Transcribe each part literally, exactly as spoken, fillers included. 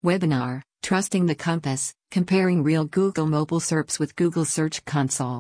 Webinar, Trusting the Compass, Comparing Real Google Mobile S E R Ps with Google Search Console.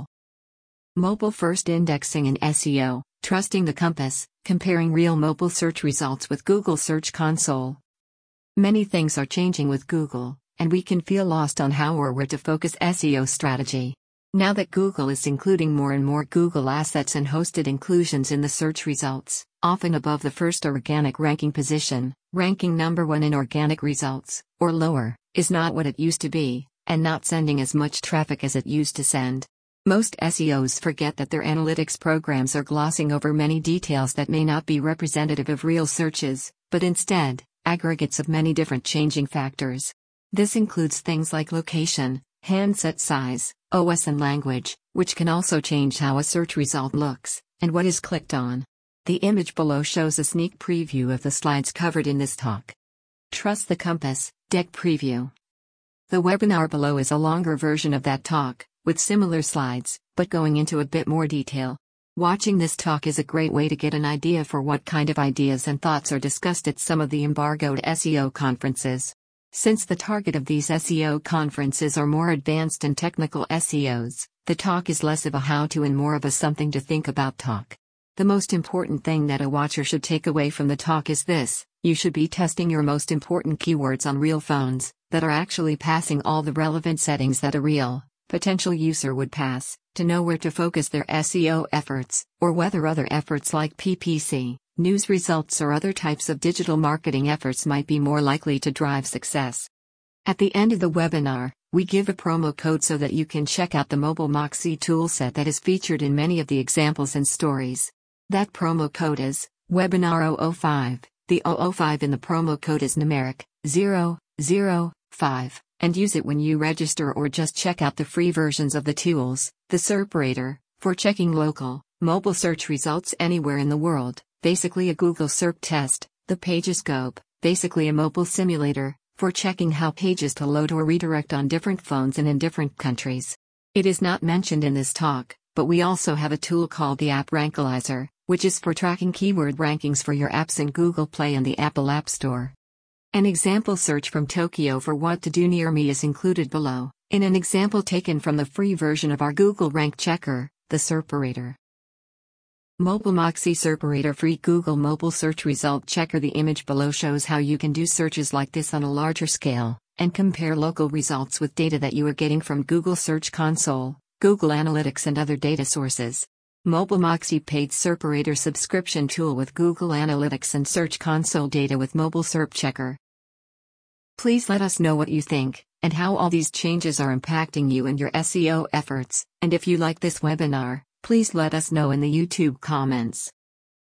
Mobile First Indexing and S E O, Trusting the Compass, Comparing Real Mobile Search Results with Google Search Console. Many things are changing with Google, and we can feel lost on how or where to focus S E O strategy. Now that Google is including more and more Google assets and hosted inclusions in the search results, often above the first organic ranking position, ranking number one in organic results, or lower, is not what it used to be, and not sending as much traffic as it used to send. Most S E Os forget that their analytics programs are glossing over many details that may not be representative of real searches, but instead, aggregates of many different changing factors. This includes things like location, handset size, O S and language, which can also change how a search result looks, and what is clicked on. The image below shows a sneak preview of the slides covered in this talk. Trust the Compass, Deck Preview. The webinar below is a longer version of that talk, with similar slides, but going into a bit more detail. Watching this talk is a great way to get an idea for what kind of ideas and thoughts are discussed at some of the embargoed S E O conferences. Since the target of these S E O conferences are more advanced and technical S E Os, the talk is less of a how-to and more of a something to think about talk. The most important thing that a watcher should take away from the talk is this: you should be testing your most important keywords on real phones, that are actually passing all the relevant settings that a real, potential user would pass, to know where to focus their S E O efforts, or whether other efforts like P P C, news results or other types of digital marketing efforts might be more likely to drive success. At the end of the webinar, we give a promo code so that you can check out the Mobile Moxie toolset that is featured in many of the examples and stories. That promo code is Webinar zero zero five. The zero zero five in the promo code is numeric zero zero five, and use it when you register or just check out the free versions of the tools, the Serperator, for checking local, mobile search results anywhere in the world, basically a Google S E R P test, the Pagescope, basically a mobile simulator, for checking how pages to load or redirect on different phones and in different countries. It is not mentioned in this talk, but we also have a tool called the App Rankalizer, which is for tracking keyword rankings for your apps in Google Play and the Apple App Store. An example search from Tokyo for what to do near me is included below, in an example taken from the free version of our Google Rank Checker, the Serperator. Mobile Moxie Serperator Free Google Mobile Search Result Checker. The image below shows how you can do searches like this on a larger scale, and compare local results with data that you are getting from Google Search Console, Google Analytics and other data sources. Mobile Moxie Paid Serperator Subscription Tool with Google Analytics and Search Console data with Mobile S E R P Checker. Please let us know what you think, and how all these changes are impacting you and your S E O efforts, and if you like this webinar, please let us know in the YouTube comments.